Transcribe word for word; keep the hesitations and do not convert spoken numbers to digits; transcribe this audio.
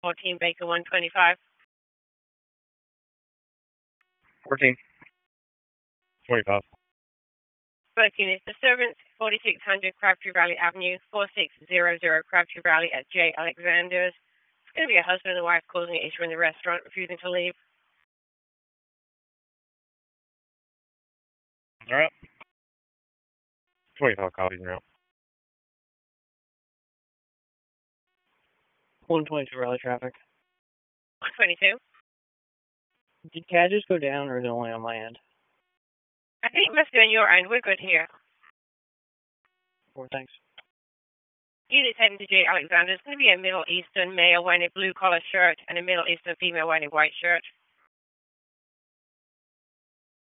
fourteen Baker one twenty-five. fourteen. twenty-five. Both units, disturbance, forty-six hundred Crabtree Valley Avenue, four six zero zero Crabtree Valley at J. Alexander's. It's going to be a husband and wife causing an issue in the restaurant, refusing to leave. All right. twenty-five copies now. one twenty-two Raleigh traffic. one twenty-two. Did C A D just go down, or is it only on my end? I think it must be on your end. We're good here. Four, thanks. Units heading to J. Alexander. It's going to be a Middle Eastern male wearing a blue collar shirt and a Middle Eastern female wearing a white shirt.